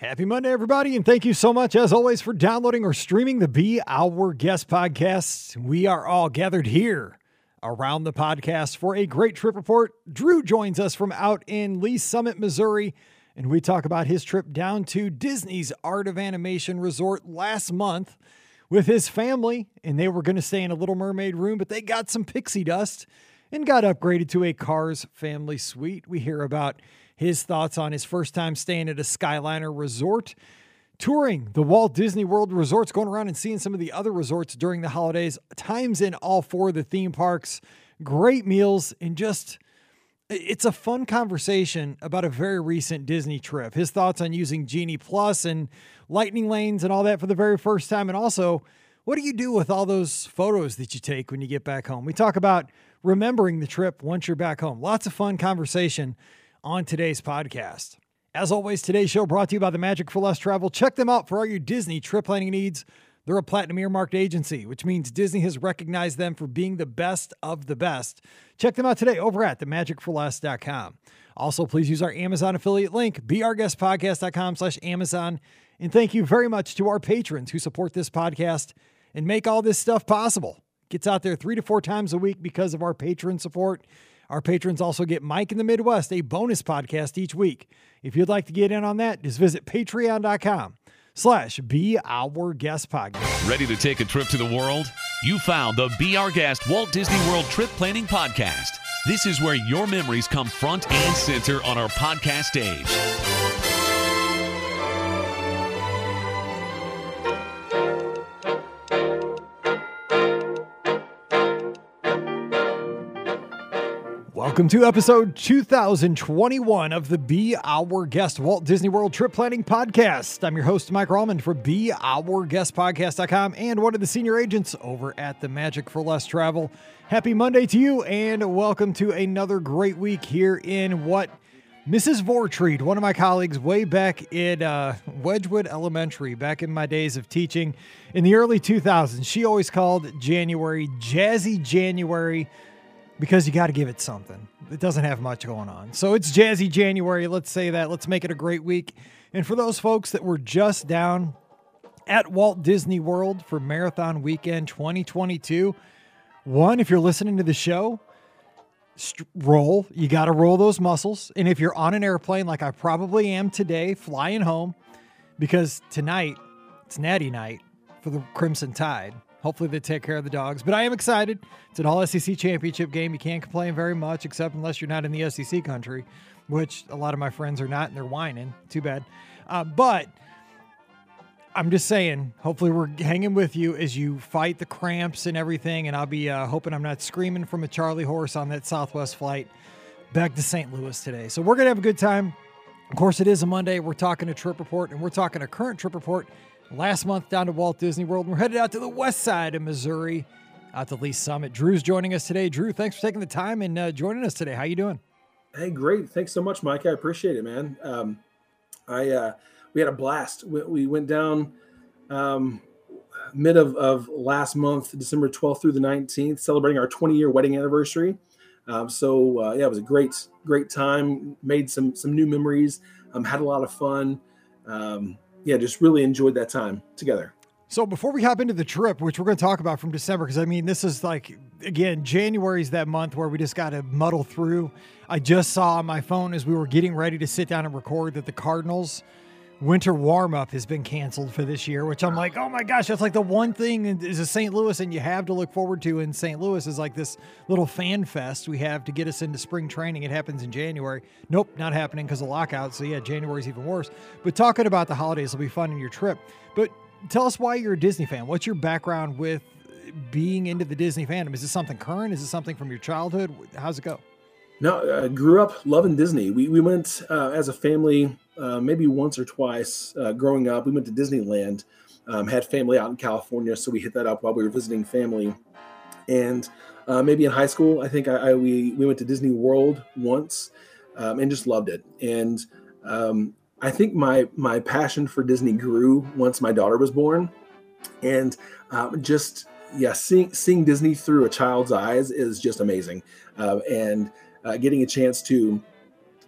Happy Monday, everybody, and thank you so much, as always, for downloading or streaming the Be Our Guest podcast. We are all gathered here around the podcast for a great trip report. Drew joins us from out in Lee Summit, Missouri, and we talk about his trip down to Disney's Art of Animation Resort last month with his family, and they were going to stay in a Little Mermaid room, but they got some pixie dust and got upgraded to a Cars family suite. We hear about his thoughts on his first time staying at a Skyliner resort, touring the Walt Disney World resorts, going around and seeing some of the other resorts during the holidays, times in all four of the theme parks, great meals, and just, it's a fun conversation about a very recent Disney trip. His thoughts on using Genie Plus and lightning lanes and all that for the very first time. And also, what do you do with all those photos that you take when you get back home? We talk about remembering the trip once you're back home. Lots of fun conversation on today's podcast. As always, today's show brought to you by the Magic for Less Travel. Check them out for all your Disney trip planning needs. They're a platinum earmarked agency, which means Disney has recognized them for being the best of the best. Check them out today over at themagicforless.com. Also, please use our Amazon affiliate link, beourguestpodcast.com/Amazon. And thank you very much to our patrons who support this podcast and make all this stuff possible. Gets out there 3 to 4 times a week because of our patron support. Our patrons also get Mike in the Midwest, a bonus podcast each week. If you'd like to get in on that, just visit patreon.com/beourguestpodcast. Ready to take a trip to the world? You found the Be Our Guest Walt Disney World Trip Planning Podcast. This is where your memories come front and center on our podcast stage. Welcome to episode 2021 of the Be Our Guest Walt Disney World Trip Planning Podcast. I'm your host, Mike Rallman for beourguestpodcast.com and one of the senior agents over at the Magic for Less Travel. Happy Monday to you and welcome to another great week here in what Mrs. Vortreed, one of my colleagues way back in Wedgwood Elementary, back in my days of teaching in the early 2000s, she always called January Jazzy January, because you got to give it something. It doesn't have much going on. So it's Jazzy January. Let's say that. Let's make it a great week. And for those folks that were just down at Walt Disney World for Marathon Weekend 2022, one, if you're listening to the show, roll. You got to roll those muscles. And if you're on an airplane like I probably am today, flying home, because tonight it's Natty Night for the Crimson Tide. Hopefully they take care of the dogs. But I am excited. It's an all-SEC championship game. You can't complain very much, except unless you're not in the SEC country, which a lot of my friends are not, and they're whining. Too bad. But I'm just saying, hopefully we're hanging with you as you fight the cramps and everything, and I'll be hoping I'm not screaming from a Charlie horse on that Southwest flight back to St. Louis today. So we're going to have a good time. Of course, it is a Monday. We're talking a trip report, and we're talking a current trip report last month down to Walt Disney World. We're headed out to the west side of Missouri, out to Lee Summit. Drew's joining us today. Drew, thanks for taking the time and joining us today. How you doing? Hey, great. Thanks so much, Mike. I appreciate it, man. We had a blast. We went down mid of last month, December 12th through the 19th, celebrating our 20-year wedding anniversary. It was a great time. Made some new memories. Had a lot of fun. Just really enjoyed that time together. So before we hop into the trip, which we're going to talk about from December, because I mean, this is like, again, January is that month where we just got to muddle through. I just saw on my phone as we were getting ready to sit down and record that the Cardinals winter warm-up has been canceled for this year, which I'm like, oh my gosh, that's like the one thing is a St. Louis and you have to look forward to in St. Louis is like this little fan fest we have to get us into spring training. It happens in January. Nope, not happening because of lockout. So yeah, January's even worse. But talking about the holidays will be fun in your trip. But tell us why you're a Disney fan. What's your background with being into the Disney fandom? Is this something current? Is this something from your childhood? How's it go? No, I grew up loving Disney. We went as a family maybe once or twice growing up. We went to Disneyland, had family out in California, so we hit that up while we were visiting family. And maybe in high school, I think we went to Disney World once and just loved it. And I think my passion for Disney grew once my daughter was born. And seeing Disney through a child's eyes is just amazing. Getting a chance to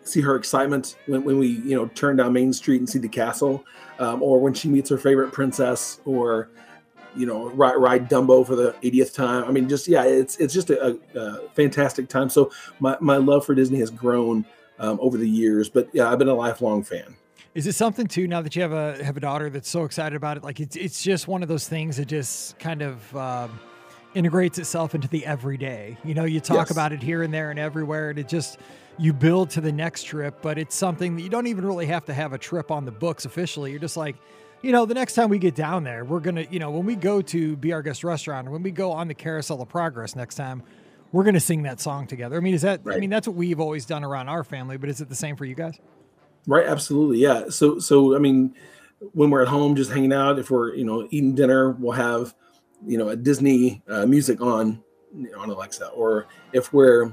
see her excitement when we, turn down Main Street and see the castle, or when she meets her favorite princess, or, ride Dumbo for the 80th time. I mean, it's just a fantastic time. So my love for Disney has grown over the years, but yeah, I've been a lifelong fan. Is it something too, now that you have a daughter that's so excited about it? Like it's just one of those things that just kind of integrates itself into the everyday. You talk about it here and there and everywhere, and it just, you build to the next trip, but it's something that you don't even really have to have a trip on the books officially. You're just like, the next time we get down there, we're going to, when we go to Be Our Guest restaurant, or when we go on the Carousel of Progress next time, we're going to sing that song together. I mean, right. I mean, that's what we've always done around our family, but is it the same for you guys? Right. Absolutely. Yeah. So, I mean, when we're at home, just hanging out, if we're, eating dinner, we'll have, a Disney music on Alexa, or if we're,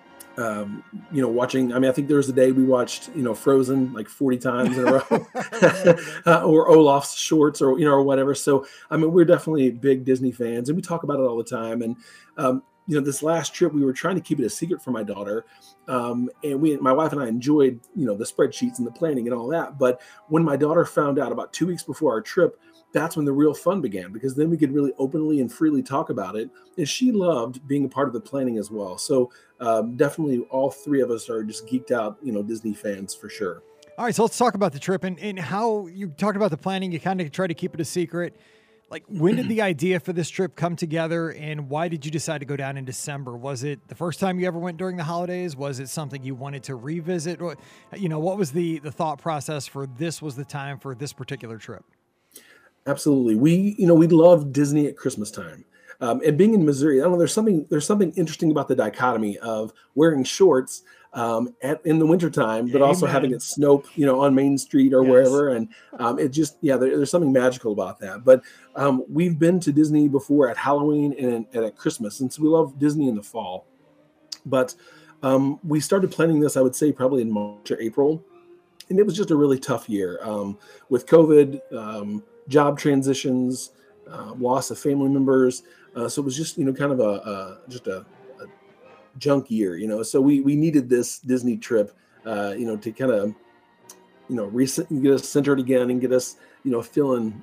watching, I think there was a day we watched, Frozen like 40 times in a row, or Olaf's shorts, or, or whatever. So, we're definitely big Disney fans, and we talk about it all the time. And, this last trip, we were trying to keep it a secret from my daughter. And my wife and I enjoyed, the spreadsheets and the planning and all that. But when my daughter found out about 2 weeks before our trip, that's when the real fun began, because then we could really openly and freely talk about it. And she loved being a part of the planning as well. So definitely all three of us are just geeked out, Disney fans for sure. All right. So let's talk about the trip and how you talked about the planning. You kind of try to keep it a secret. Like, when did the idea for this trip come together, and why did you decide to go down in December? Was it the first time you ever went during the holidays? Was it something you wanted to revisit? What was the thought process for this was the time for this particular trip? Absolutely. We love Disney at Christmas time. And being in Missouri, I don't know, there's something interesting about the dichotomy of wearing shorts in the wintertime, but also having it snow, on Main Street or wherever. And it just, there's something magical about that. But we've been to Disney before at Halloween and at Christmas. And so we love Disney in the fall. But we started planning this, I would say, probably in March or April. And it was just a really tough year with COVID, job transitions, loss of family members. So it was just, kind of a junk year, so we needed this Disney trip, to kind of, get us centered again and get us, feeling,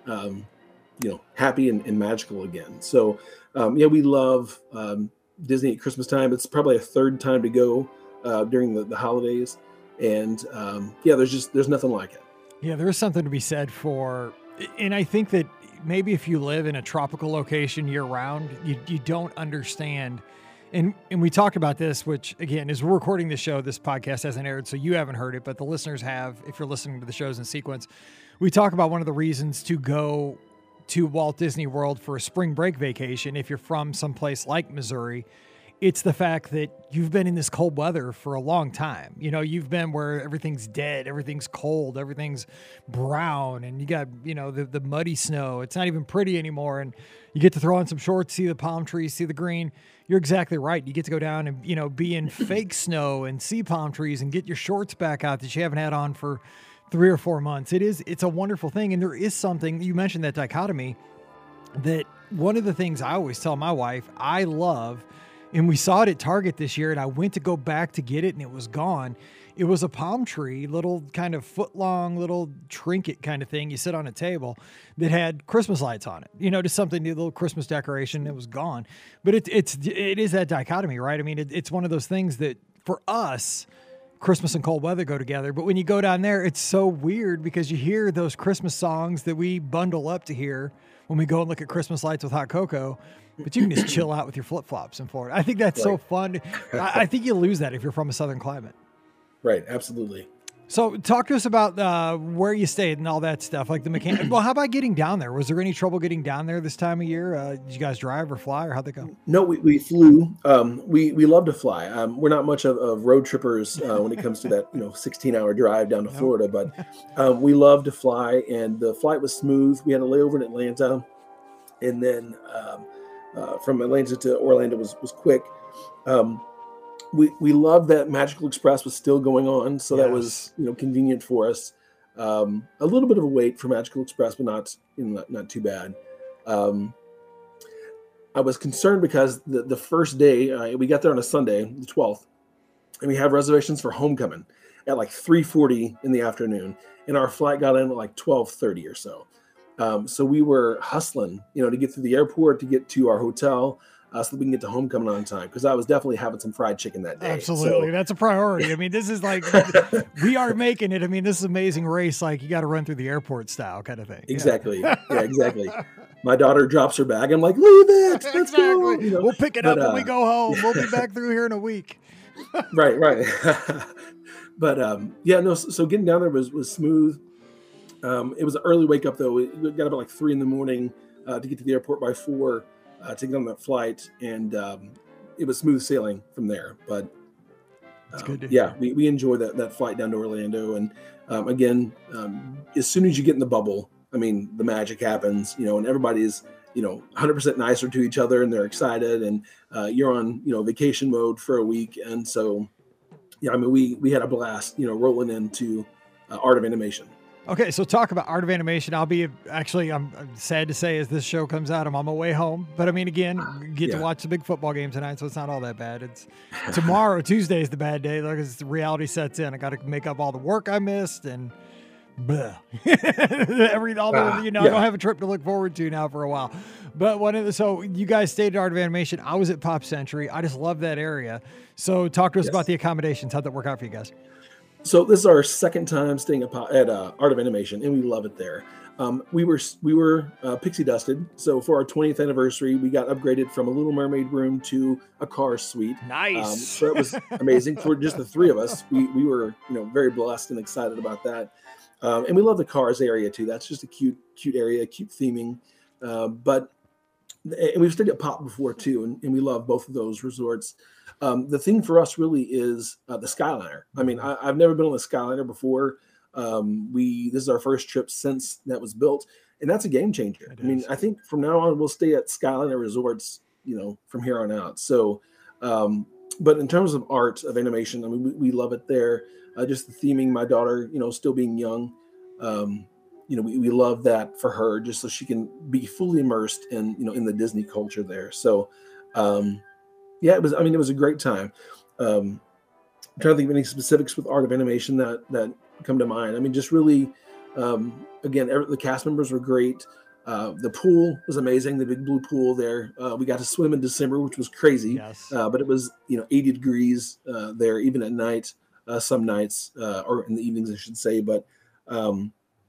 happy and magical again. So, we love Disney at Christmas time. It's probably a third time to go during the holidays. And there's nothing like it. Yeah, there is something to be said for, and I think that maybe if you live in a tropical location year round, you don't understand. And we talked about this, which again, as we're recording this show, this podcast hasn't aired, so you haven't heard it, but the listeners have, if you're listening to the shows in sequence. We talk about one of the reasons to go to Walt Disney World for a spring break vacation. If you're from someplace like Missouri, it's the fact that you've been in this cold weather for a long time. You've been where everything's dead, everything's cold, everything's brown, and you got, the muddy snow. It's not even pretty anymore. And you get to throw on some shorts, see the palm trees, see the green. You're exactly right. You get to go down and, be in fake snow and see palm trees and get your shorts back out that you haven't had on for 3 or 4 months. It's a wonderful thing. And there is something, you mentioned that dichotomy, that one of the things I always tell my wife, I love, and we saw it at Target this year, and I went to go back to get it, and it was gone. It was a palm tree, little kind of foot-long little trinket kind of thing you sit on a table that had Christmas lights on it. Just something new, a little Christmas decoration. It was gone. But it is that dichotomy, right? I mean, it's one of those things that for us, Christmas and cold weather go together. But when you go down there, it's so weird because you hear those Christmas songs that we bundle up to hear when we go and look at Christmas lights with hot cocoa. But you can just chill out with your flip-flops in Florida. I think that's so fun. I think you lose that if you're from a southern climate. Right, absolutely. So talk to us about where you stayed and all that stuff, like the mechanic. Well, how about getting down there? Was there any trouble getting down there this time of year? Did you guys drive or fly, or how'd they go? No, we flew. We love to fly. We're not much of road trippers when it comes to that 16-hour drive down to Florida, but we love to fly, and the flight was smooth. We had a layover in Atlanta, and then from Atlanta to Orlando was quick. We love that Magical Express was still going on, so that was convenient for us. A little bit of a wait for Magical Express, but not too bad. I was concerned because the first day we got there on a Sunday, the 12th, and we have reservations for Homecoming. at like 3:40 in the afternoon, and our flight got in at like 12:30 or so. So we were hustling, to get through the airport, to get to our hotel, so that we can get to homecoming on time. Because I was definitely having some fried chicken that day. Absolutely, that's a priority. I mean, this is like we are making it. I mean, this is Amazing Race. Like you got to run through the airport style kind of thing. Exactly. Yeah, exactly. My daughter drops her bag. I'm like, leave it. Let's go. We'll pick it up when we go home. We'll be back through here in a week. Right. But so getting down there was smooth. It was an early wake up though. We got about like 3 a.m. To get to the airport by 4 to get on that flight, and it was smooth sailing from there. But we enjoyed that flight down to Orlando, and again, as soon as you get in the bubble, I mean, the magic happens, and everybody is 100% nicer to each other, and they're excited, and you're on vacation mode for a week, and so we had a blast rolling into Art of Animation. Okay, so talk about Art of Animation. I'm sad to say as this show comes out, I'm on my way home. But I mean, again, get to watch the big football game tonight, so it's not all that bad. It's tomorrow, Tuesday is the bad day, because the reality sets in. I got to make up all the work I missed and blah. I don't have a trip to look forward to now for a while. But so you guys stayed at Art of Animation. I was at Pop Century. I just love that area. So talk to us about the accommodations. How'd that work out for you guys? So this is our second time staying at Art of Animation, and we love it there. We were pixie dusted. So for our 20th anniversary, we got upgraded from a Little Mermaid room to a car suite. Nice. So it was amazing for just the three of us. We were very blessed and excited about that. And we love the Cars area too. That's just a cute area, cute theming. And we've stayed at Pop before too, and we love both of those resorts. The thing for us really is the Skyliner. I mean, I've never been on the Skyliner before. This is our first trip since that was built, and that's a game changer. I mean, I think from now on we'll stay at Skyliner resorts, from here on out. So, but in terms of Art of Animation, I mean, we love it there. Just the theming, my daughter, still being young, we love that for her, just so she can be fully immersed in, in the Disney culture there. So, it was a great time. I'm trying to think of any specifics with Art of Animation that come to mind. I mean, just really, again, the cast members were great. The pool was amazing. The big blue pool there. We got to swim in December, which was crazy. Yes. But it was, 80 degrees there, even at night, some nights, or in the evenings, I should say. But, Art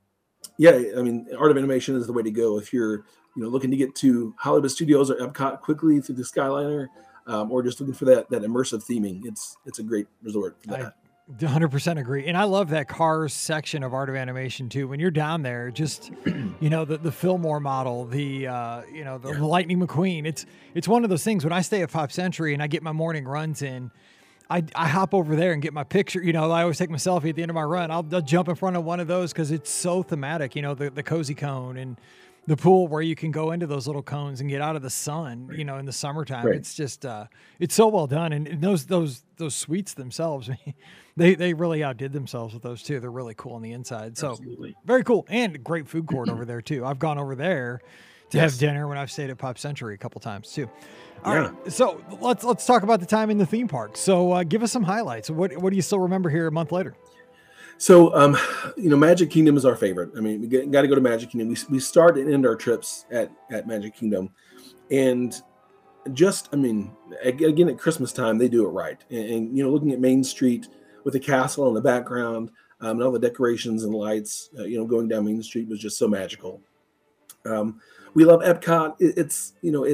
of Animation is the way to go if you're, looking to get to Hollywood Studios or Epcot quickly through the Skyliner, or just looking for that immersive theming. It's a great resort for that. I 100% agree. And I love that Cars section of Art of Animation too. When you're down there, just, the Fillmore model, the Lightning McQueen, it's one of those things when I stay at Pop Century and I get my morning runs in, I hop over there and get my picture. I always take my selfie at the end of my run. I'll jump in front of one of those because it's so thematic, the cozy cone and the pool where you can go into those little cones and get out of the sun, in the summertime. Right. It's just, it's so well done. And those suites themselves, they really outdid themselves with those too. They're really cool on the inside. So Absolutely. Very cool. And great food court over there too. I've gone over there to have dinner when I've stayed at Pop Century a couple times too. All right. So let's talk about the time in the theme park. So give us some highlights. What do you still remember here a month later? So, Magic Kingdom is our favorite. I mean, we got to go to Magic Kingdom. We start and end our trips at Magic Kingdom. And again, at Christmas time, they do it right. And looking at Main Street with the castle in the background, and all the decorations and lights, going down Main Street was just so magical. We love Epcot. It's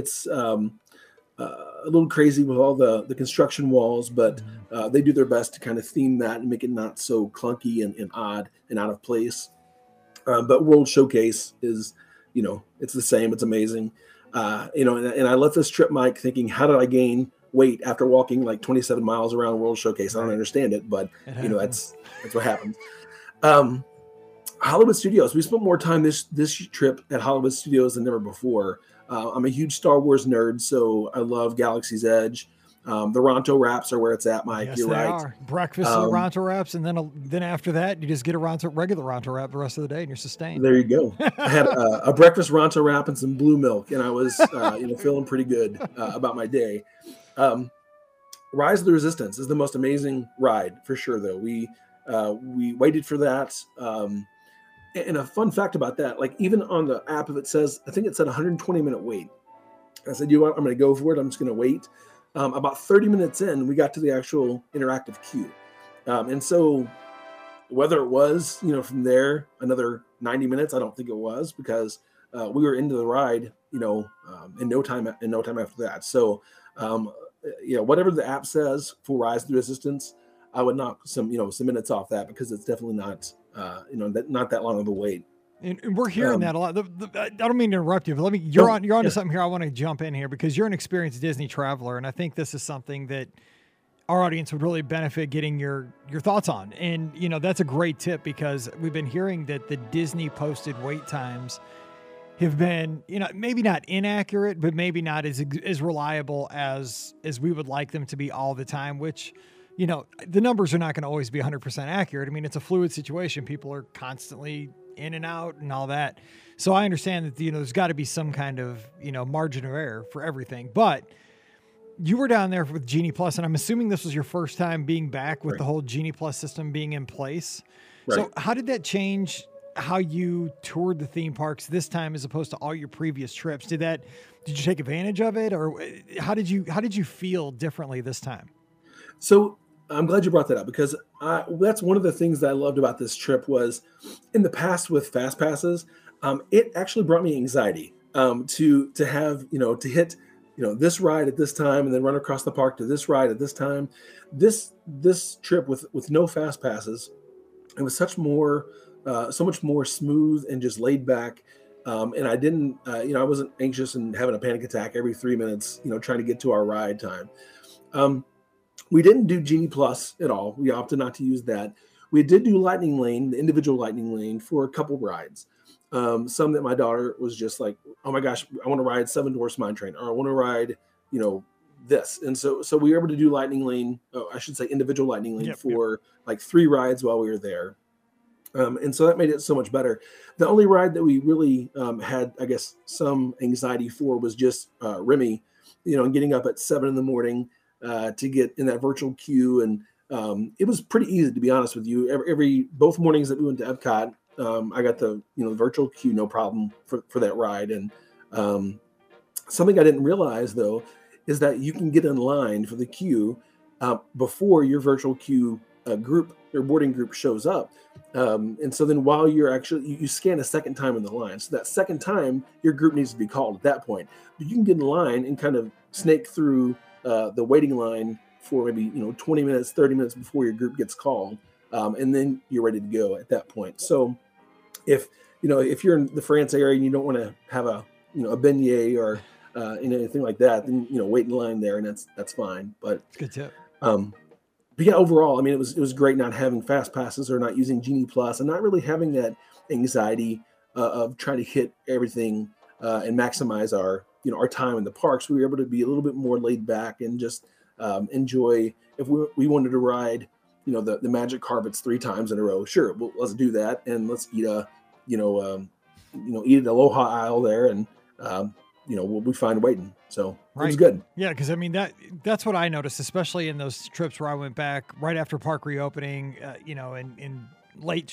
a little crazy with all the construction walls, but they do their best to kind of theme that and make it not so clunky and odd and out of place. But World Showcase is, it's the same. It's amazing. And I left this trip, Mike, thinking, how did I gain weight after walking like 27 miles around World Showcase? I don't understand it, but that's what happens. Hollywood Studios. We spent more time this trip at Hollywood Studios than ever before. I'm a huge Star Wars nerd, so I love Galaxy's Edge. The Ronto Wraps are where it's at, Mike. Yes, You're they right. Are. Breakfast Ronto Wraps, and then after that, you just get a regular Ronto Wrap the rest of the day, and you're sustained. There you go. I had a breakfast Ronto Wrap and some blue milk, and I was feeling pretty good about my day. Rise of the Resistance is the most amazing ride for sure, though. We We waited for that. And a fun fact about that, like even on the app, if it says, I think it said 120-minute wait. I said, you know what, I'm going to go for it. I'm just going to wait. About 30 minutes in, we got to the actual interactive queue. And so whether it was, from there, another 90 minutes, I don't think it was, because we were into the ride, in no time after that. So, whatever the app says for Rise Through Assistance, I would knock some minutes off that, because it's definitely not, not that long of a wait. And we're hearing that a lot. I don't mean to interrupt you, but you're onto something here. I want to jump in here because you're an experienced Disney traveler, and I think this is something that our audience would really benefit getting your thoughts on. And that's a great tip, because we've been hearing that the Disney posted wait times have been, maybe not inaccurate, but maybe not as reliable as we would like them to be all the time, which, the numbers are not going to always be 100% accurate. I mean, it's a fluid situation. People are constantly in and out and all that. So I understand that, there's got to be some kind of, margin of error for everything. But you were down there with Genie Plus, and I'm assuming this was your first time being back with the whole Genie Plus system being in place. Right. So how did that change how you toured the theme parks this time as opposed to all your previous trips? Did you take advantage of it, or how did you feel differently this time? So I'm glad you brought that up, because that's one of the things that I loved about this trip was, in the past with fast passes, it actually brought me anxiety to have, to hit, this ride at this time and then run across the park to this ride at this time. This trip with no fast passes, it was so much more smooth and just laid back. And I didn't, I wasn't anxious and having a panic attack every 3 minutes, trying to get to our ride time. We didn't do Genie Plus at all. We opted not to use that. We did do Lightning Lane, the individual Lightning Lane, for a couple rides. Some that my daughter was just like, oh my gosh, I want to ride Seven Dwarfs Mine Train, or I want to ride, this. And so we were able to do Lightning Lane, individual Lightning Lane for like 3 rides while we were there. And so that made it so much better. The only ride that we really had, I guess, some anxiety for was just Remy, and getting up at 7 a.m. To get in that virtual queue. And it was pretty easy, to be honest with you. Both mornings that we went to Epcot, I got the virtual queue, no problem for that ride. And something I didn't realize, though, is that you can get in line for the queue before your virtual queue group or boarding group shows up. And so then while you're you scan a second time in the line. So that second time, your group needs to be called at that point. But you can get in line and kind of snake through the waiting line for maybe 20 minutes, 30 minutes before your group gets called, and then you're ready to go at that point. So if you're in the France area and you don't want to have a beignet or anything like that, then wait in line there, and that's fine. But it's a good tip. But yeah, overall, I mean, it was great not having fast passes or not using Genie Plus, and not really having that anxiety of trying to hit everything and maximize our time in the parks. We were able to be a little bit more laid back and just enjoy. If we wanted to ride, the magic carpets 3 times in a row, sure, let's do that, and let's eat eat at Aloha Isle there, and we'll be fine waiting. So right. It was good. Yeah, because I mean that's what I noticed, especially in those trips where I went back right after park reopening, in late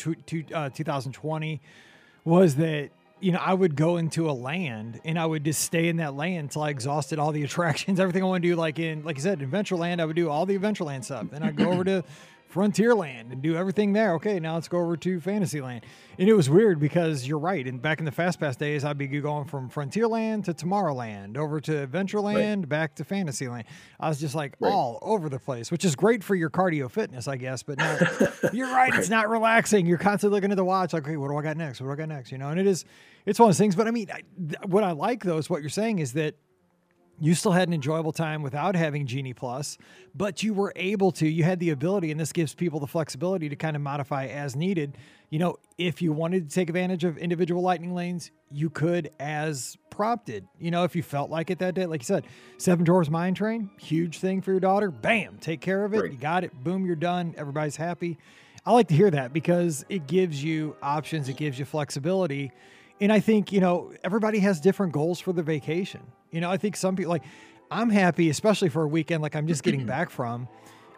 2020, was that I would go into a land and I would just stay in that land until I exhausted all the attractions, everything I want to do. Like you said, Adventureland, I would do all the Adventureland stuff. Then I'd go over to Frontierland and do everything there. Okay, now let's go over to Fantasyland. And it was weird because you're right. And back in the FastPass days, I'd be going from Frontierland to Tomorrowland, over to Adventureland, back to Fantasyland. I was just like all over the place, which is great for your cardio fitness, I guess. But no, you're right. It's not relaxing. You're constantly looking at the watch like, okay, what do I got next? What do I got next? And it's one of those things. But I mean, what I like, though, is what you're saying is that you still had an enjoyable time without having Genie Plus, but you were able to, you had the ability, and this gives people the flexibility to kind of modify as needed. If you wanted to take advantage of individual lightning lanes, you could as prompted. If you felt like it that day, like you said, Seven Dwarfs Mine Train, huge thing for your daughter. Bam, take care of it. Right. You got it. Boom, you're done. Everybody's happy. I like to hear that because it gives you options. It gives you flexibility. And I think, everybody has different goals for the vacation. I think some people, like, I'm happy, especially for a weekend like I'm just getting back from.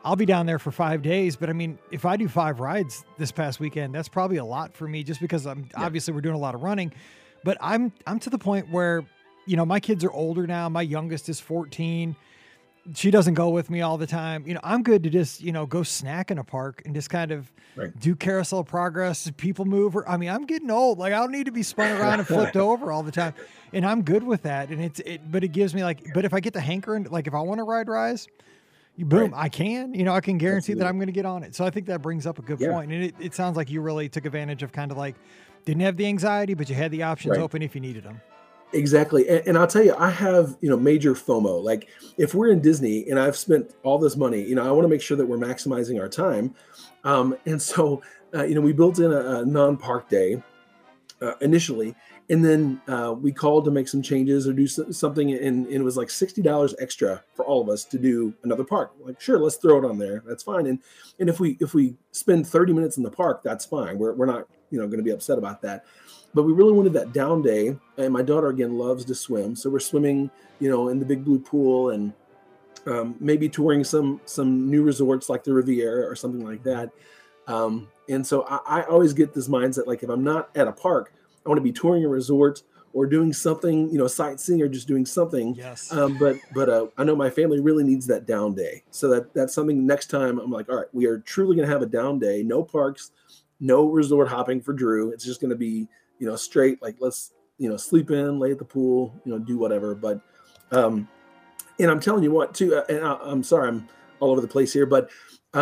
I'll be down there for 5 days. But I mean, if I do 5 rides this past weekend, that's probably a lot for me just because obviously we're doing a lot of running, but I'm to the point where, you know, my kids are older now. My youngest is 14. She doesn't go with me all the time. You know, I'm good to just, you know, go snack in a park and just kind of do carousel progress, people mover. I mean, I'm getting old. Like I don't need to be spun around and flipped over all the time. And I'm good with that. And but it gives me like, but if I get the hankering, like if I want to ride Rise, boom, I can, you know, I can guarantee that I'm going to get on it. So I think that brings up a good point. And it sounds like you really took advantage of kind of like, didn't have the anxiety, but you had the options open if you needed them. Exactly. And I'll tell you, I have, you know, major FOMO. Like if we're in Disney and I've spent all this money, you know, I want to make sure that we're maximizing our time. And so, you know, we built in a non-park day initially, and then we called to make some changes or do something. And it was like $60 extra for all of us to do another park. Like, sure, let's throw it on there. That's fine. And if we spend 30 minutes in the park, that's fine. We're not, you know, going to be upset about that. But we really wanted that down day, and my daughter, again, loves to swim. So we're swimming, you know, in the big blue pool and maybe touring some new resorts like the Riviera or something like that. And so I always get this mindset, like if I'm not at a park, I want to be touring a resort or doing something, you know, sightseeing or just doing something. Yes. But I know my family really needs that down day. So that's something next time I'm like, all right, we are truly going to have a down day, no parks, no resort hopping for Drew. It's just going to be, you know, straight, like let's, you know, sleep in, lay at the pool, you know, do whatever. But, and I'm telling you what too, and I'm sorry, I'm all over the place here, but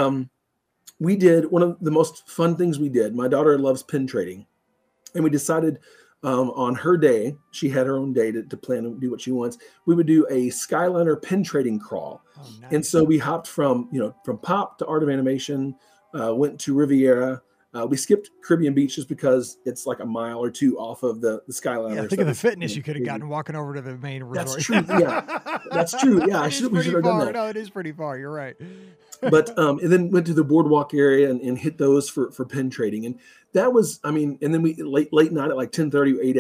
we did one of the most fun things we did. My daughter loves pin trading, and we decided on her day, she had her own day to plan and do what she wants. We would do a Skyliner pin trading crawl. Oh, nice. And so we hopped from Pop to Art of Animation, went to Riviera. We skipped Caribbean Beach just because it's like a mile or two off of the Skyliner. Yeah, think of the fitness you could have gotten walking over to the main resort. That's true. Yeah, that's true. Yeah, we should have done that. No, it is pretty far. You're right. But and then went to the boardwalk area and hit those for pin trading, and that was, I mean, and then we late night at like 10:30 we ate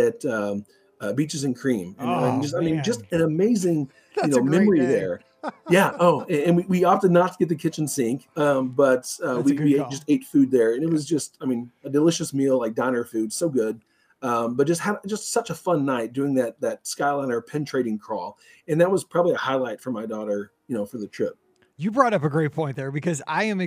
at Beaches and Cream, and just an amazing memory there. Yeah. Oh, and we opted not to get the kitchen sink, but we just ate food there, and it was just, I mean, a delicious meal, like diner food, so good. But just had just such a fun night doing that Skyliner pin trading crawl, and that was probably a highlight for my daughter, you know, for the trip. You brought up a great point there, because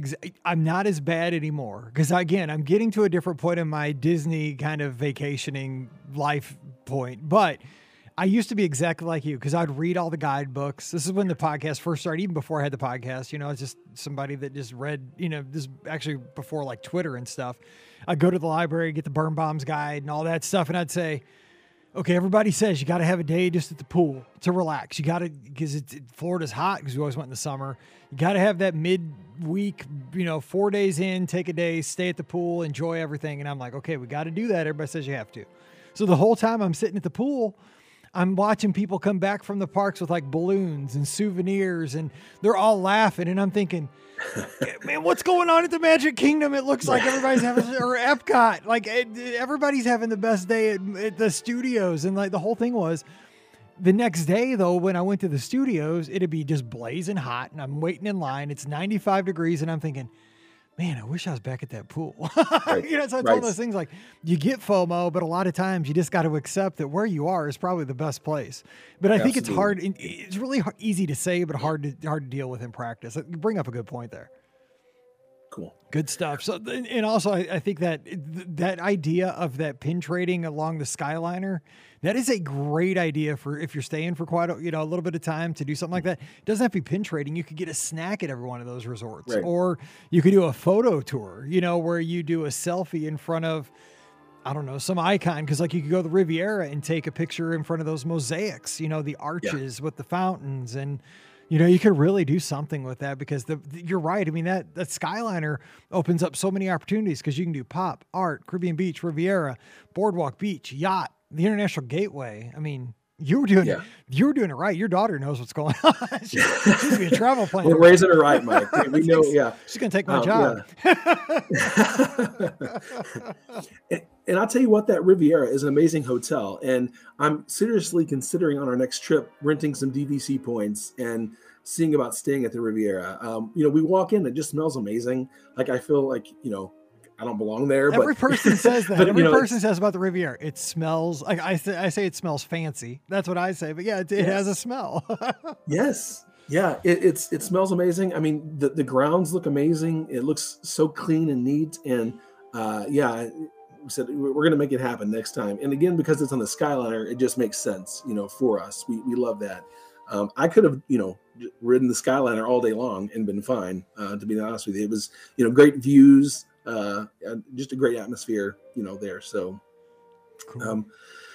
I'm not as bad anymore, because again, I'm getting to a different point in my Disney kind of vacationing life point, but I used to be exactly like you, because I'd read all the guidebooks. This is when the podcast first started, even before I had the podcast. You know, it's just somebody that just read, you know, this actually before like Twitter and stuff. I'd go to the library, get the Birnbaum's guide and all that stuff, and I'd say, okay, everybody says you got to have a day just at the pool to relax. You got to, because Florida's hot, because we always went in the summer. You got to have that midweek, 4 days in, take a day, stay at the pool, enjoy everything. And I'm like, okay, we got to do that. Everybody says you have to. So the whole time I'm sitting at the pool, I'm watching people come back from the parks with like balloons and souvenirs, and they're all laughing. And I'm thinking, man, what's going on at the Magic Kingdom? It looks like everybody's having, or Epcot, like everybody's having the best day at the studios. And like the whole thing was, the next day though, when I went to the studios, it'd be just blazing hot, and I'm waiting in line. It's 95 degrees, and I'm thinking, man, I wish I was back at that pool. Right. So it's one of those things, like you get FOMO, but a lot of times you just got to accept that where you are is probably the best place. But I think it's hard. It's really easy to say, but hard to deal with in practice. You bring up a good point there. Cool. Good stuff. So, and also I think that idea of that pin trading along the Skyliner, that is a great idea for if you're staying for quite a little bit of time to do something like that. It doesn't have to be pin trading. You could get a snack at every one of those resorts, right. Or you could do a photo tour, where you do a selfie in front of, I don't know, some icon. Cause like you could go to the Riviera and take a picture in front of those mosaics, the arches with the fountains, and you could really do something with that, because you're right. I mean, that Skyliner opens up so many opportunities, because you can do Pop, Art, Caribbean Beach, Riviera, Boardwalk Beach, Yacht, the International Gateway. I mean, you were doing it right. Your daughter knows what's going on. She's be a travel planner. We're raising her right, Mike. We know, yeah. She's going to take my job. Yeah. And I'll tell you what, that Riviera is an amazing hotel. And I'm seriously considering on our next trip renting some DVC points and seeing about staying at the Riviera. We walk in, it just smells amazing. Like I feel like, I don't belong there. Every person says that. But, Every person says about the Riviera, it smells like I say it smells fancy. That's what I say. But yeah, it has a smell. Yes. Yeah. It smells amazing. I mean, the grounds look amazing. It looks so clean and neat. And we said we're going to make it happen next time. And again, because it's on the Skyliner, it just makes sense, for us. We love that. I could have, ridden the Skyliner all day long and been fine. To be honest with you, it was, great views. Just a great atmosphere, there. So, Cool.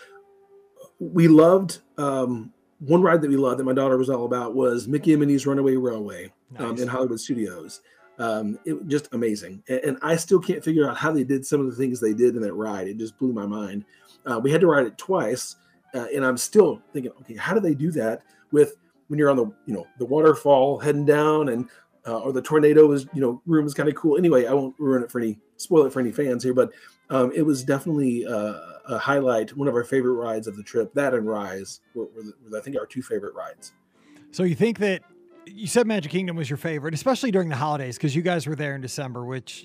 We loved, one ride that we loved that my daughter was all about was Mickey and Minnie's Runaway Railway, Nice. in Hollywood Studios. It was just amazing. And I still can't figure out how they did some of the things they did in that ride. It just blew my mind. We had to ride it twice. And I'm still thinking, okay, how do they do that when you're on the waterfall heading down and, or the tornado is, room is kind of cool. Anyway, I won't spoil it for any fans here, but it was definitely a highlight, one of our favorite rides of the trip. That and Rise were I think, our two favorite rides. So you think that you said Magic Kingdom was your favorite, especially during the holidays, because you guys were there in December,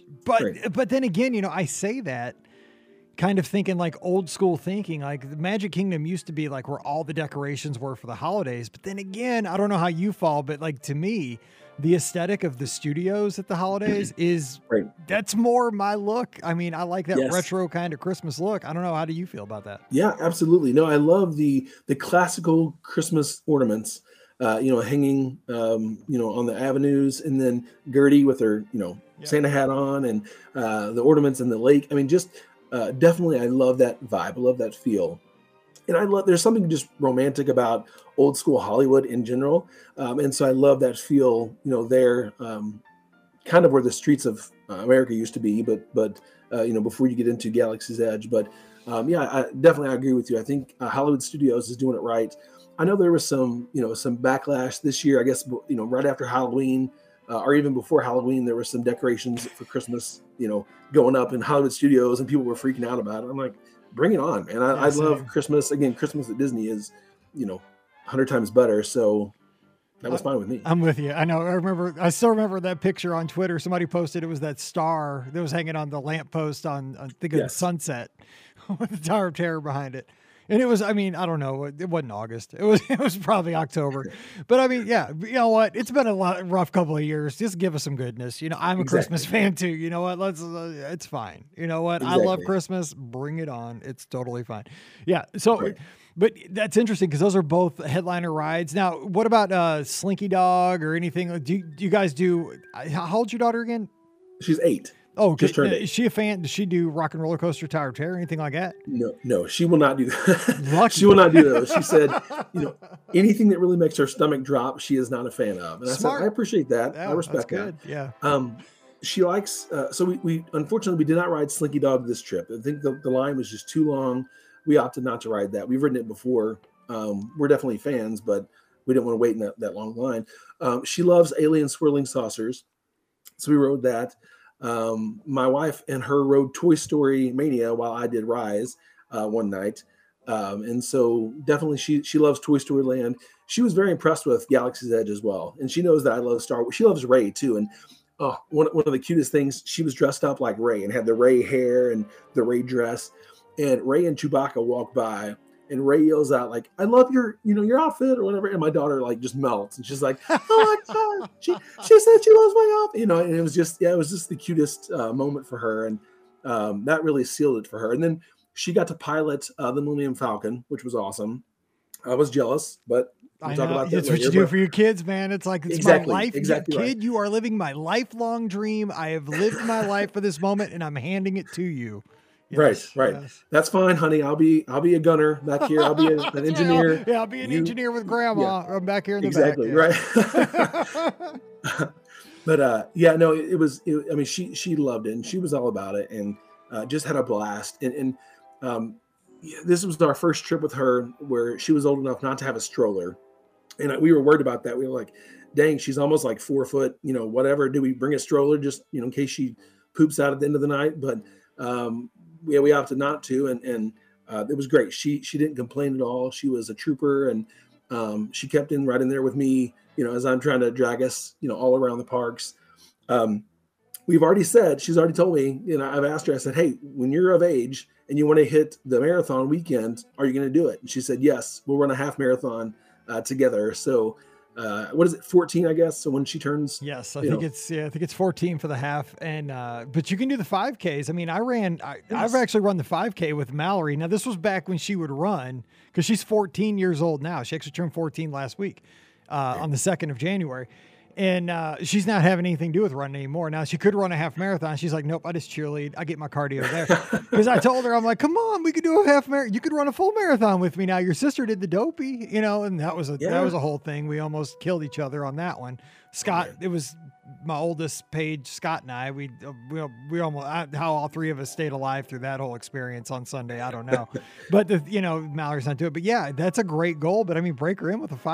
but then again, I say that kind of thinking like old school thinking, like the Magic Kingdom used to be like where all the decorations were for the holidays. But then again, I don't know how you fall, but like to me, the aesthetic of the studios at the holidays is that's more my look. I mean, I like that retro kind of Christmas look. I don't know. How do you feel about that? Yeah, absolutely. No, I love the classical Christmas ornaments, hanging, on the avenues, and then Gertie with her, Santa hat on, and the ornaments in the lake. I mean, just definitely, I love that vibe. I love that feel. And there's something just romantic about old school Hollywood in general. And so I love that feel, there, kind of where the streets of America used to be, but before you get into Galaxy's Edge. But I definitely agree with you. I think Hollywood Studios is doing it right. I know there was some backlash this year, I guess, right after Halloween, or even before Halloween, there were some decorations for Christmas, going up in Hollywood Studios, and people were freaking out about it. I'm like, bring it on, man. I love Christmas. Again, Christmas at Disney is, 100 times better. So that was fine with me. I'm with you. I know. I still remember that picture on Twitter. Somebody posted, it was that star that was hanging on the lamppost on Sunset with the Tower of Terror behind it. And it was, I don't know. It wasn't August. It was probably October. But I mean, yeah, you know what? It's been a rough couple of years. Just give us some goodness. I'm a Christmas fan too. You know what? It's fine. You know what? Exactly. I love Christmas. Bring it on. It's totally fine. Yeah. So, but that's interesting because those are both headliner rides. Now, what about Slinky Dog or anything? Do you guys do, how old's your daughter again? She's 8. Oh, just turned 8. Is she a fan? Does she do Rock and Roller Coaster, Tower of Terror, anything like that? No, she will not do that. She will not do those. She said, anything that really makes her stomach drop, she is not a fan of. And Smart. I said, I appreciate that. Yeah, I respect that. Yeah. She likes, so we unfortunately, we did not ride Slinky Dog this trip. I think the line was just too long. We opted not to ride that. We've ridden it before. We're definitely fans, but we didn't want to wait in that long line. She loves Alien Swirling Saucers. So we rode that. My wife and her rode Toy Story Mania while I did Rise one night. And so definitely she loves Toy Story Land. She was very impressed with Galaxy's Edge as well. And she knows that I love Star Wars. She loves Rey too. And one of the cutest things, she was dressed up like Rey and had the Rey hair and the Rey dress. And Rey and Chewbacca walk by, and Rey yells out like, "I love your outfit," or whatever. And my daughter just melts, and she's like, "Oh my God, she said she loves my outfit," And it was just the cutest moment for her, and that really sealed it for her. And then she got to pilot the Millennium Falcon, which was awesome. I was jealous, but we'll talk about that later. What you do for your kids, man. It's like, it's my life. Exactly, kid, right. You are living my lifelong dream. I have lived my life for this moment, and I'm handing it to you. Yes, right. Yes. That's fine, honey. I'll be a gunner back here. I'll be an engineer. I'll be an engineer with Grandma. Yeah. I'm back here in the back. Right. But it was. She loved it, and she was all about it, and just had a blast. And this was our first trip with her where she was old enough not to have a stroller, and we were worried about that. We were like, "Dang, she's almost like 4 foot. Whatever. Do we bring a stroller just in case she poops out at the end of the night?" But we opted not to, and it was great. She didn't complain at all. She was a trooper, and she kept right in there with me, as I'm trying to drag us, all around the parks. We've already said, she's already told me, I've asked her, I said, hey, when you're of age and you want to hit the marathon weekend, are you going to do it? And she said, yes, we'll run a half marathon together. So what is it, 14, I guess? So when she turns, yes, I think it's 14 for the half. And, but you can do the 5Ks. I mean, I've actually run the 5K with Mallory. Now this was back when she would run, because she's 14 years old now. She actually turned 14 last week, on the 2nd of January. And she's not having anything to do with running anymore. Now, she could run a half marathon. She's like, nope, I just cheerlead. I get my cardio there. Because I told her, I'm like, come on, we could do a half marathon. You could run a full marathon with me now. Your sister did the dopey, and that was a whole thing. We almost killed each other on that one. Scott, it was my oldest, Paige, Scott, and I. We almost, how all three of us stayed alive through that whole experience on Sunday, I don't know. But Mallory's not doing it. But yeah, that's a great goal. But I mean, break her in with a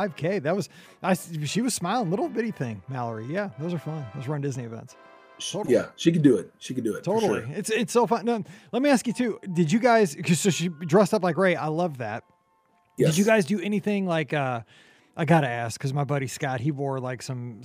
5K. She was smiling, little bitty thing, Mallory. Yeah, those are fun. Those Run Disney events. Totally. Yeah, she could do it. Totally. Sure. It's so fun. Now, let me ask you too. Did you guys? So she dressed up like Ray. I love that. Yes. Did you guys do anything like? I got to ask, because my buddy Scott, he wore like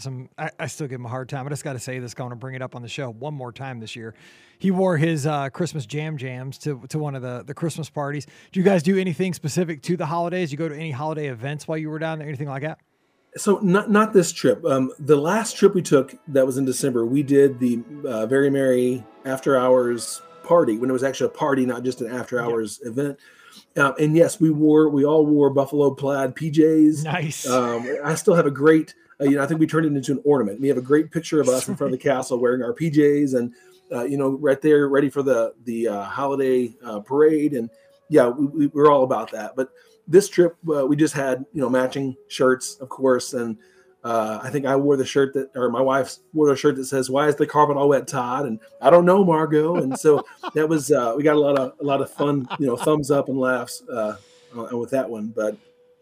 I still give him a hard time. I just got to say this, going to bring it up on the show one more time this year. He wore his Christmas jams to one of the Christmas parties. Do you guys do anything specific to the holidays? You go to any holiday events while you were down there, anything like that? So not this trip. The last trip we took that was in December, we did the Very Merry After Hours party, when it was actually a party, not just an after hours event. And yes, we all wore buffalo plaid PJs. Nice. I still have a great, I think we turned it into an ornament. We have a great picture of us in front of the castle wearing our PJs and, right there ready for the holiday parade. And yeah, we're all about that. But this trip, we just had, matching shirts, of course. And I think I wore the shirt my wife wore a shirt that says, "Why is the carpet all wet, Todd?" And I don't know, Margot. And so that was, we got a lot of fun, thumbs up and laughs with that one. But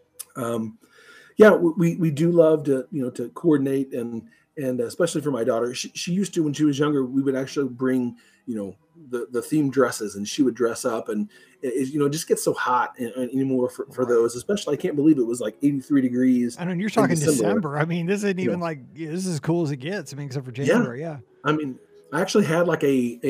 yeah, we do love to, to coordinate and especially for my daughter, she used to, when she was younger, we would actually bring, the themed dresses, and she would dress up, and it just gets so hot anymore for those, especially. I can't believe it was like 83 degrees. I know, you're talking December. I mean, this isn't even like, this is as cool as it gets. I mean, except for January. Yeah. I mean, I actually had like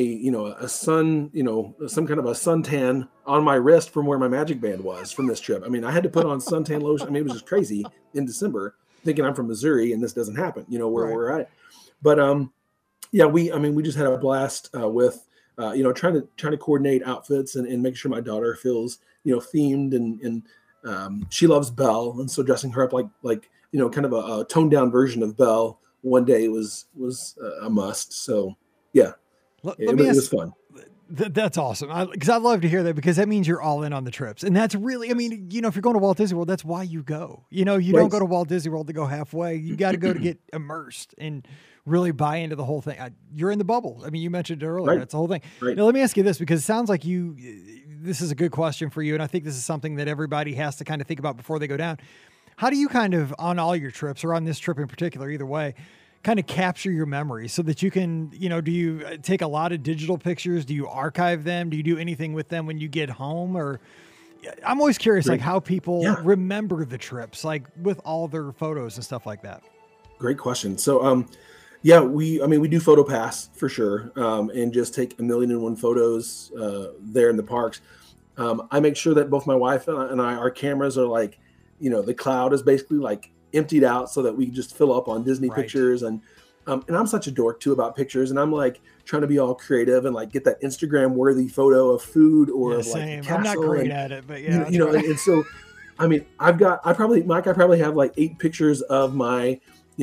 a sun, some kind of a suntan on my wrist from where my Magic Band was from this trip. I mean, I had to put on suntan lotion. I mean, it was just crazy in December, thinking I'm from Missouri and this doesn't happen, where we're at. But yeah, we just had a blast with trying to coordinate outfits and make sure my daughter feels themed, and she loves Belle, and so dressing her up like kind of a toned down version of Belle one day was a must. So yeah, it was fun. That's awesome. Because I love to hear that, because that means you're all in on the trips. And that's really, I mean, if you're going to Walt Disney World, that's why you go. You don't go to Walt Disney World to go halfway. You got to go to get immersed and really buy into the whole thing. You're in the bubble. I mean, you mentioned it earlier. That's the whole thing. Right. Now, let me ask you this, because it sounds like this is a good question for you. And I think this is something that everybody has to kind of think about before they go down. How do you kind of, on all your trips, or on this trip in particular, either way, kind of capture your memories so that you can, do you take a lot of digital pictures? Do you archive them? Do you do anything with them when you get home? Or I'm always curious, like how people remember the trips, like with all their photos and stuff like that. Great question. So, yeah, we do PhotoPass for sure. And just take 1,000,001 photos, there in the parks. I make sure that both my wife and I, our cameras are like, the cloud is basically like emptied out so that we just fill up on Disney pictures. And I'm such a dork too about pictures, and I'm like trying to be all creative and like get that Instagram worthy photo of food or of like a castle. I'm not great at it, but yeah. And so, I mean, I probably have like 8 pictures of my,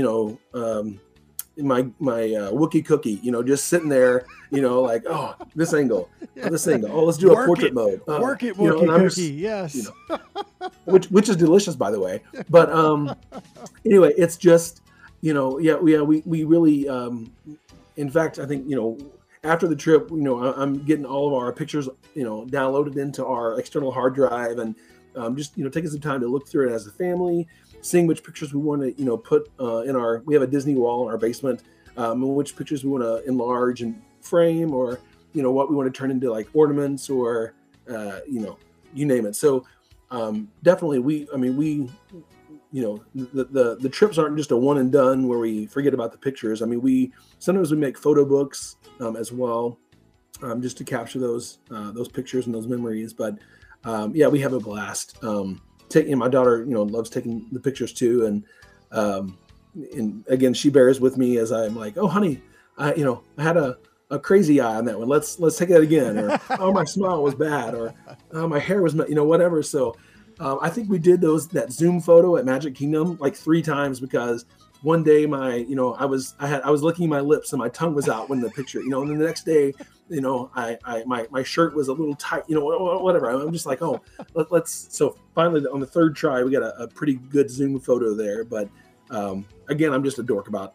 my Wookiee cookie, just sitting there, like, oh, this angle. Oh, let's do a portrait mode. Work it, Wookiee cookie. Yes. Which is delicious, by the way. But anyway, it's just, we really, in fact, I think, after the trip, I'm getting all of our pictures, downloaded into our external hard drive, and just, taking some time to look through it as a family, seeing which pictures we want to, put we have a Disney wall in our basement, and which pictures we want to enlarge and frame, or, what we want to turn into like ornaments, or, you name it. So definitely we the trips aren't just a one and done where we forget about the pictures. I mean, we sometimes make photo books as well, just to capture those pictures and those memories. But we have a blast. My daughter, loves taking the pictures too, and again, she bears with me as I'm like, oh, honey, I had a crazy eye on that one. Let's take that again. Or, oh, my smile was bad. Or, oh, my hair was, whatever. So I think we did that Zoom photo at Magic Kingdom like 3 times, because one day I was licking my lips and my tongue was out when the picture, and then the next day, my shirt was a little tight, whatever. I'm just like, oh, so finally on the 3rd try, we got a pretty good Zoom photo there. But again, I'm just a dork about,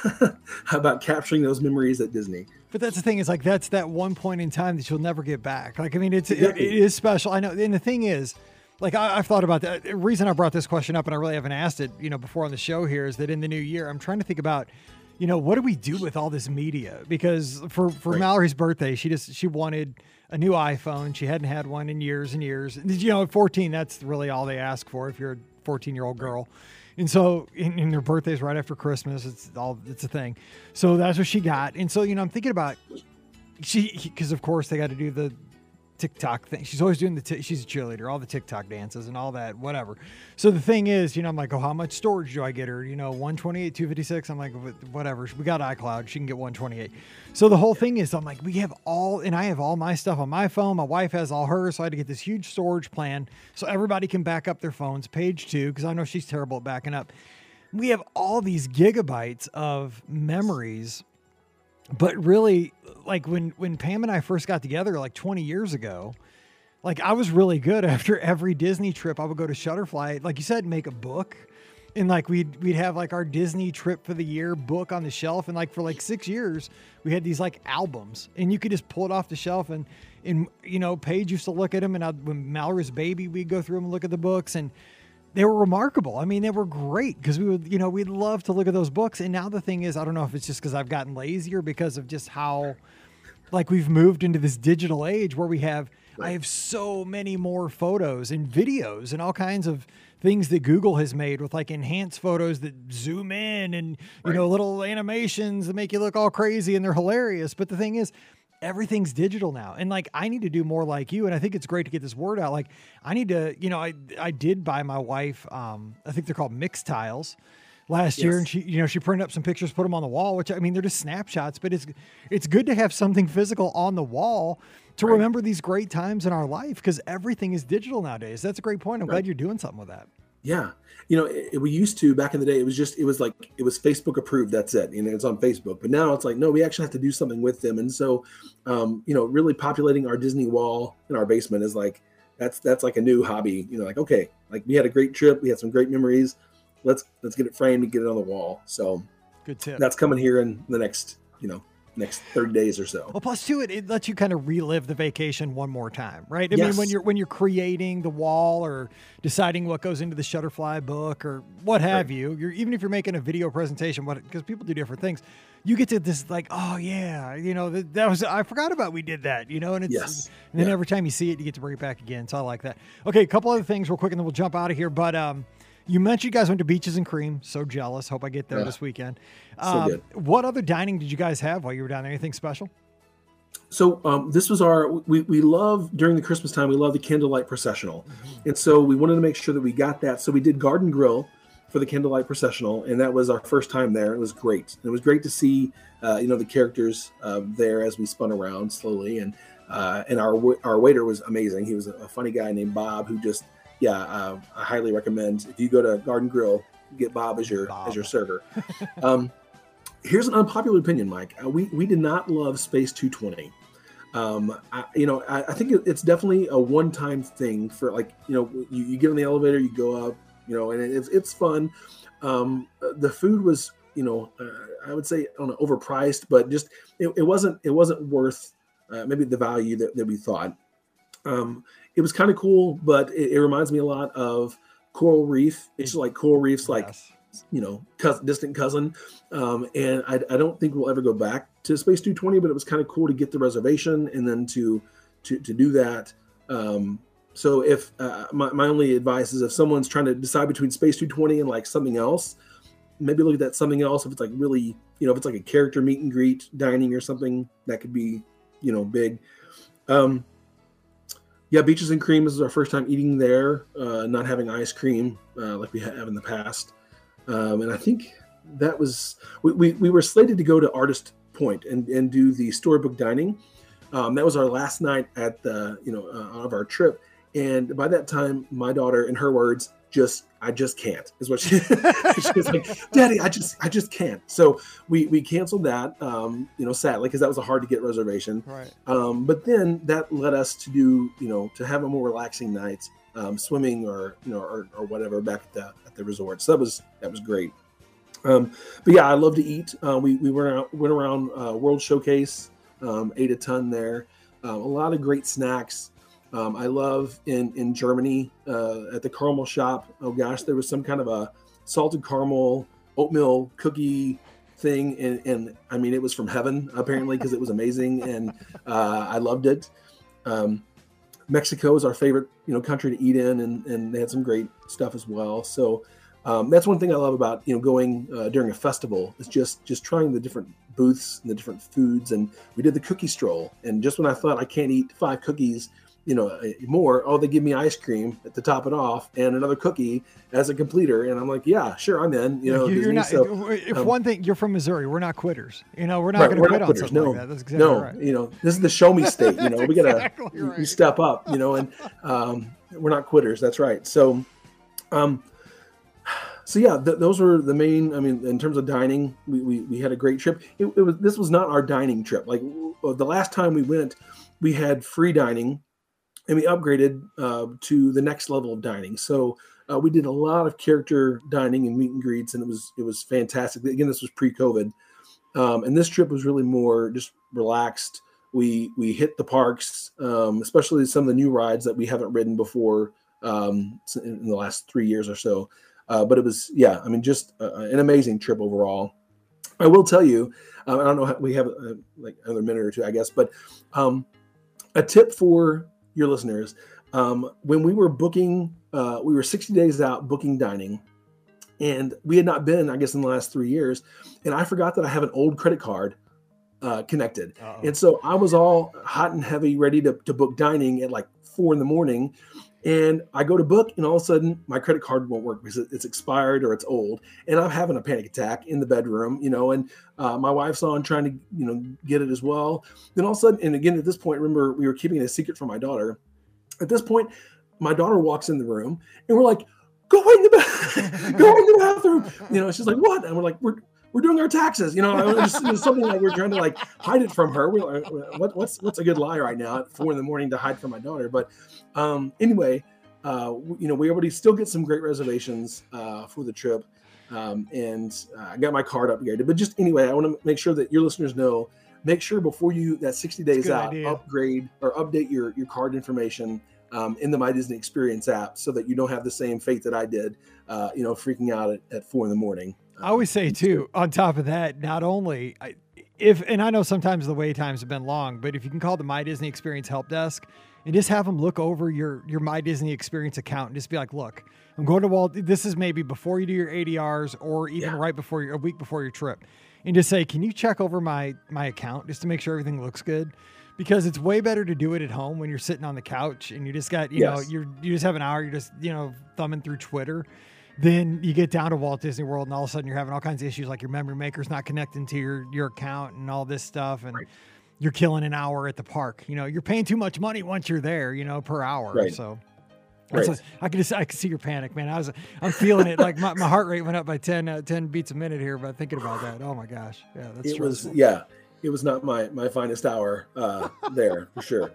about capturing those memories at Disney. But that's the thing, is like, that's that one point in time that you'll never get back. Like, I mean, it is special. I know. And the thing is, like, I've thought about that. The reason I brought this question up, and I really haven't asked it, before on the show here, is that in the new year, I'm trying to think about, what do we do with all this media? Because for right. Mallory's birthday, she wanted a new iPhone. She hadn't had one in years and years. At 14, that's really all they ask for if you're a 14-year-old girl. And so, in her birthday's right after Christmas, it's a thing. So that's what she got. And so, I'm thinking about because of course they got to do the TikTok thing. She's always doing she's a cheerleader, all the TikTok dances and all that, whatever. So the thing is, I'm like, oh, how much storage do I get her? 128, 256. I'm like, whatever. We got iCloud. She can get 128. So the whole thing is, I'm like, I have all my stuff on my phone. My wife has all hers. So I had to get this huge storage plan so everybody can back up their phones. Page 2, because I know she's terrible at backing up. We have all these gigabytes of memories. But really, like when Pam and I first got together, like 20 years ago, like I was really good. After every Disney trip, I would go to Shutterfly, like you said, make a book. And like we'd have like our Disney trip for the year book on the shelf. And like for like 6 years, we had these like albums, and you could just pull it off the shelf. And Paige used to look at them, and when Mallory's baby, we'd go through them and look at the books, and they were remarkable. I mean, they were great because we'd love to look at those books. And now the thing is, I don't know if it's just because I've gotten lazier because of just how, like, we've moved into this digital age where I have so many more photos and videos and all kinds of things that Google has made with like enhanced photos that zoom in and, little animations that make you look all crazy, and they're hilarious. But the thing is, everything's digital now. And like, I need to do more like you. And I think it's great to get this word out. Like, I need to, I did buy my wife, I think they're called mix tiles last year. And she printed up some pictures, put them on the wall, which, I mean, they're just snapshots, but it's good to have something physical on the wall to remember these great times in our life, because everything is digital nowadays. That's a great point. I'm glad you're doing something with that. Yeah. We used to, back in the day, it was Facebook approved. That's it. It's on Facebook, but now it's like, no, we actually have to do something with them. And so, really populating our Disney wall in our basement is like, that's like a new hobby, like, okay, like we had a great trip. We had some great memories. Let's get it framed and get it on the wall. So good tip. That's coming here in the next 30 days or so. Well, plus too, it lets you kind of relive the vacation one more time, right? I mean, when you're creating the wall or deciding what goes into the Shutterfly book or what have you, even if you're making a video presentation, because people do different things, you get to this like, oh yeah, that was, I forgot about we did that, and it's, and then every time you see it, you get to bring it back again. So I like that. Okay, a couple other things real quick, and then we'll jump out of here. But you mentioned you guys went to Beaches and Cream. So jealous. Hope I get there this weekend. So good. What other dining did you guys have while you were down there? Anything special? So this was we love, during the Christmas time, we love the candlelight processional. Mm-hmm. And so we wanted to make sure that we got that. So we did Garden Grill for the candlelight processional. And that was our first time there. It was great. And it was great to see, the characters there as we spun around slowly. And our waiter was amazing. He was a funny guy named Bob who just, I highly recommend, if you go to Garden Grill, get Bob as your server. Here's an unpopular opinion, Mike. We did not love Space 220. I think it's definitely a one-time thing for, like, you get on the elevator, you go up, and it's fun. The food was, I would say, overpriced, but just it wasn't worth maybe the value that we thought. It was kind of cool, but it reminds me a lot of Coral Reef. It's like Coral Reef's distant cousin. And I don't think we'll ever go back to Space 220, but it was kind of cool to get the reservation and then to do that. So if my only advice is if someone's trying to decide between Space 220 and like something else, maybe look at that something else. If it's like really, if it's like a character meet and greet dining or something, that could be, big. Yeah, Beaches and Cream. This is our first time eating there, not having ice cream like we have in the past. And I think that was, we were slated to go to Artist Point and do the storybook dining. That was our last night at the, of our trip. And by that time, my daughter, in her words, I just can't, is what she was like, Daddy, I just can't. So we canceled that, sadly, because that was a hard to get reservation. Right. But then that led us to do, to have a more relaxing night, swimming or whatever back at the resort. So that was great. But yeah, I love to eat. We went around World Showcase, ate a ton there. A lot of great snacks. I love in Germany at the caramel shop. Oh gosh, there was some kind of a salted caramel oatmeal cookie thing, and I mean it was from heaven apparently because it was amazing, and I loved it. Mexico is our favorite country to eat in, and they had some great stuff as well. So that's one thing I love about going during a festival is just trying the different booths and the different foods. And we did the cookie stroll, and just when I thought I can't eat 5 cookies more, they give me ice cream to top it off and another cookie as a completer. And I'm like, yeah, sure, I'm in, you're not, so, if one thing, you're from Missouri, we're not quitters, we're not going to quit on something like that. That's exactly right. This is the show me state, we got to right. We step up, and we're not quitters. That's right. So, yeah, those were the main, in terms of dining, we had a great trip. This was not our dining trip. Like the last time we went, we had free dining, and we upgraded to the next level of dining. So we did a lot of character dining and meet and greets, and it was fantastic. Again, this was pre-COVID, and this trip was really more just relaxed. We hit the parks, especially some of the new rides that we haven't ridden before in the last 3 years or so. But it was, just an amazing trip overall. I will tell you, I don't know, we have like another minute or two, I guess, but a tip for your listeners, when we were booking, we were 60 days out booking dining, and we had not been, I guess, in the last 3 years. And I forgot that I have an old credit card connected. Uh-oh. And so I was all hot and heavy, ready to book dining at like 4 a.m. And I go to book, and all of a sudden my credit card won't work because it's expired or it's old. And I'm having a panic attack in the bedroom, and my wife's on trying to, get it as well. Then all of a sudden, and again, at this point, remember, we were keeping it a secret from my daughter. At this point, my daughter walks in the room, and we're like, go in the bathroom. She's like, what? And we're like, we're doing our taxes. It's something like we're trying to like hide it from her. We're like, what's a good lie right now at 4 a.m. to hide from my daughter? But anyway, we already still get some great reservations for the trip. And I got my card upgraded. But just anyway, I want to make sure that your listeners know, make sure before that 60 days out, idea. Upgrade or update your card information in the My Disney Experience app so that you don't have the same fate that I did, freaking out at 4 a.m. I always say too, on top of that, not only and I know sometimes the wait times have been long, but if you can call the My Disney Experience help desk and just have them look over your My Disney Experience account and just be like, look, I'm going to Walt. This is maybe before you do your ADRs or even right before a week before your trip, and just say, can you check over my account just to make sure everything looks good? Because it's way better to do it at home when you're sitting on the couch and you just got, you just have an hour, you're just, thumbing through Twitter. Then you get down to Walt Disney World and all of a sudden you're having all kinds of issues like your memory maker's not connecting to your account and all this stuff. And you're killing an hour at the park. You're paying too much money once you're there, per hour. Right. So I can see your panic, man. I'm feeling it. Like my heart rate went up by 10 beats a minute here by thinking about that. Oh my gosh. Yeah, that's stressful. It was not my finest hour there for sure.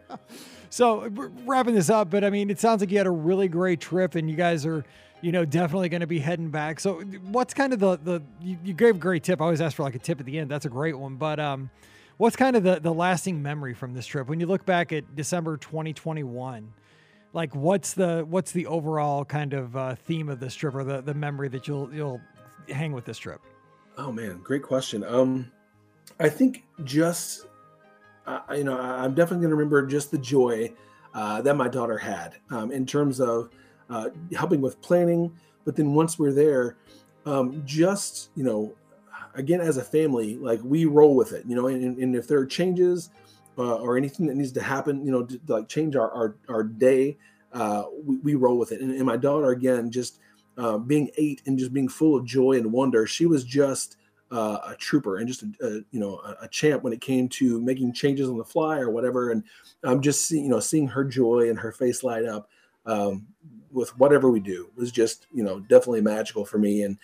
So we're wrapping this up, but it sounds like you had a really great trip and you guys are, definitely going to be heading back. So what's kind of you gave a great tip. I always ask for like a tip at the end. That's a great one. But what's kind of the lasting memory from this trip? When you look back at December 2021, like what's the overall kind of theme of this trip or the memory that you'll hang with this trip? Oh man, great question. I think just, I'm definitely going to remember just the joy that my daughter had in terms of helping with planning. But then once we're there, just, again, as a family, like we roll with it, and if there are changes or anything that needs to happen, to like change our day, we roll with it. And my daughter, again, just being 8 and just being full of joy and wonder, she was just a trooper and just a champ when it came to making changes on the fly or whatever. And just seeing her joy and her face light up with whatever we do was just definitely magical for me. And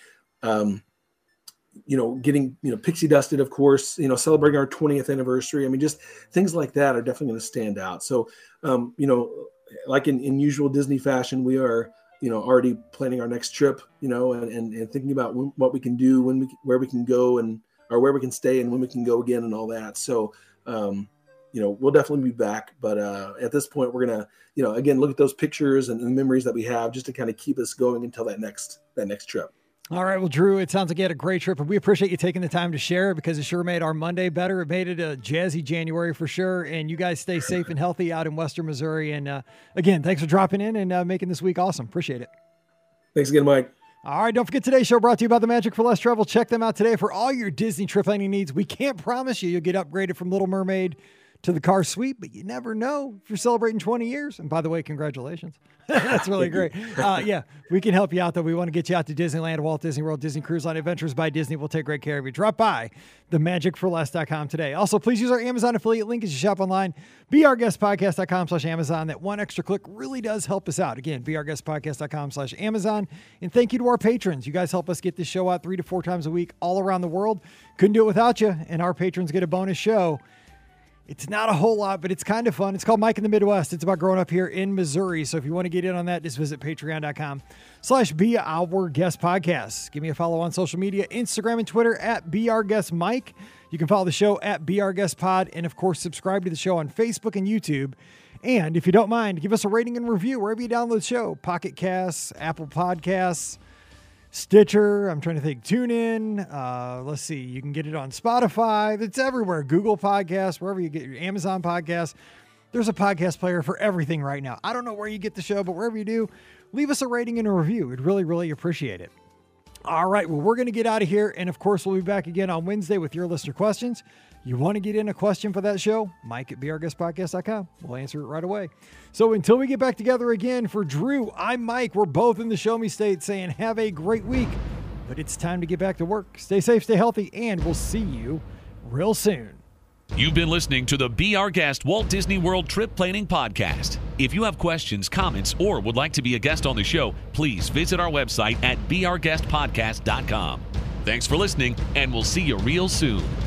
getting pixie dusted, of course, celebrating our 20th anniversary. I mean, just things like that are definitely going to stand out. So like in usual Disney fashion, we are already planning our next trip, and thinking about what we can do, where we can go, or where we can stay, and when we can go again, and all that. So, we'll definitely be back. But at this point, we're gonna, again, look at those pictures and the memories that we have, just to kind of keep us going until that next trip. All right. Well, Drew, it sounds like you had a great trip, and we appreciate you taking the time to share it, because it sure made our Monday better. It made it a jazzy January for sure. And you guys stay safe and healthy out in Western Missouri. And again, thanks for dropping in and making this week awesome. Appreciate it. Thanks again, Mike. All right. Don't forget, today's show brought to you by the Magic for Less Travel. Check them out today for all your Disney trip planning needs. We can't promise you'll get upgraded from Little Mermaid to the car suite, but you never know if you're celebrating 20 years. And by the way, congratulations. That's really great. Yeah, we can help you out, though. We want to get you out to Disneyland, Walt Disney World, Disney Cruise Line, Adventures by Disney. We'll take great care of you. Drop by themagicforless.com today. Also, please use our Amazon affiliate link as you shop online. BeOurGuestPodcast.com/Amazon. That one extra click really does help us out. Again, BeOurGuestPodcast.com/Amazon. And thank you to our patrons. You guys help us get this show out 3 to 4 times a week all around the world. Couldn't do it without you. And our patrons get a bonus show. It's not a whole lot, but it's kind of fun. It's called Mike in the Midwest. It's about growing up here in Missouri. So if you want to get in on that, just visit patreon.com/BeOurGuestPodcast. Give me a follow on social media, Instagram and Twitter @BeOurGuestMike. You can follow the show @BeOurGuestPod. And of course, subscribe to the show on Facebook and YouTube. And if you don't mind, give us a rating and review wherever you download the show. Pocket Casts, Apple Podcasts, Stitcher, I'm trying to think, TuneIn. Let's see, you can get it on Spotify. It's everywhere. Google Podcasts, wherever you get your Amazon Podcasts. There's a podcast player for everything right now. I don't know where you get the show, but wherever you do, leave us a rating and a review. We'd really, really appreciate it. All right, well, we're going to get out of here. And of course, we'll be back again on Wednesday with your listener questions. You want to get in a question for that show? Mike at BeOurGuestPodcast.com. We'll answer it right away. So until we get back together again, for Drew, I'm Mike. We're both in the Show Me State saying have a great week. But it's time to get back to work. Stay safe, stay healthy, and we'll see you real soon. You've been listening to the Be Our Guest Walt Disney World Trip Planning Podcast. If you have questions, comments, or would like to be a guest on the show, please visit our website at BeOurGuestPodcast.com. Thanks for listening, and we'll see you real soon.